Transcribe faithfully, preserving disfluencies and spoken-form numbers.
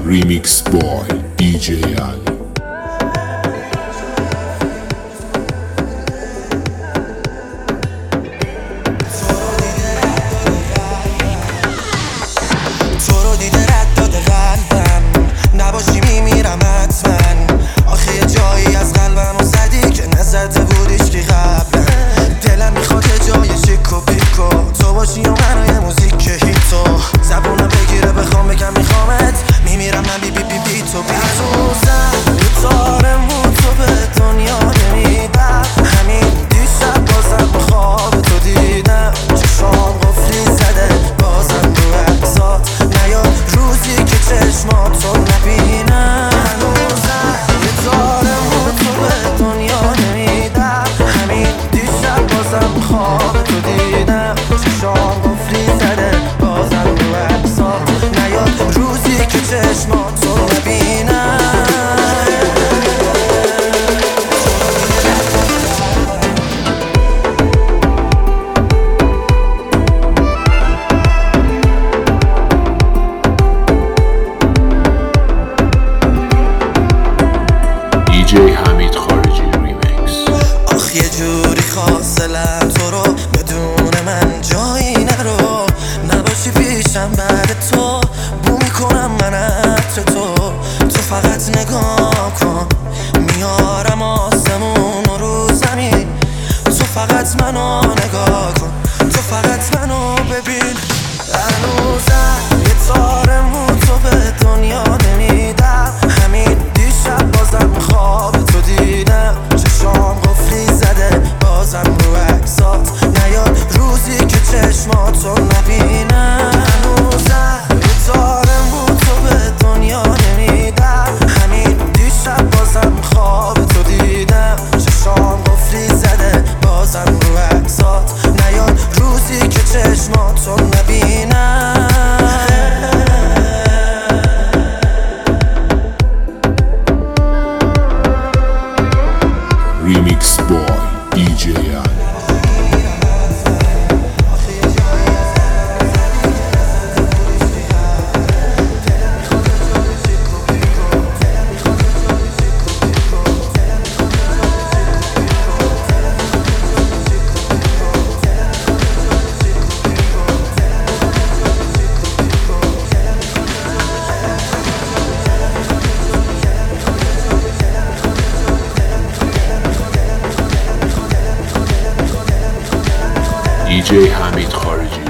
Remix by دی جی Ali. تو رو دیده رد داده قلبم، نباشی میمیرم حتما. آخه یه جایی از قلبم زدی که نزده بودیش که قبلا. دلم میخواد یه جای شیک و پیکو تو باشی و منو یه موزیک که هیتو زبونم بگیره بخوام بگم میخوامت، میمیرم من بی بی بی بی تو بی تو. یه تارمون تو به دنیا نمیدم، همین دیشب بازم بخواب تو دیدم. چشام قفلی زده بازم رو عکسات نیاد، روزی که چشماتو نبینم. هنوزم یه تارمون تو به دنیا نمیدم، همین دیشب بازم بخواب تو دیدم. چشام قفلی زده بازم رو عکسات نیاد، روزی که چشماتو نبینم. دی جی حمید خارجی ریمیکس. آخ یه جوری خواستلم تو رو بدون من جایی نرو، نباشی پیشم بعد تو بو میکنم من عطر تو. تو فقط نگاه کن میارم آسمون رو زمین، تو فقط منو نگاه کن، تو فقط منو ببین. هنوزم یه تارمون تو به دنیا نمیدم، همین دیشب بازم خواب تو دیدم. چشام قفلی زده بازم رو عکسات نیاد، روزی که چشماتو نبینم. هنوزم یه تارمون تو به دنیا نمیدم، همین دیشب بازم خواب تو دیدم. چشام قفلی زده بازم رو عکسات نیاد، روزی که چشماتو نبینم. Remix by دی جی Ali. دی جی حمید خارجی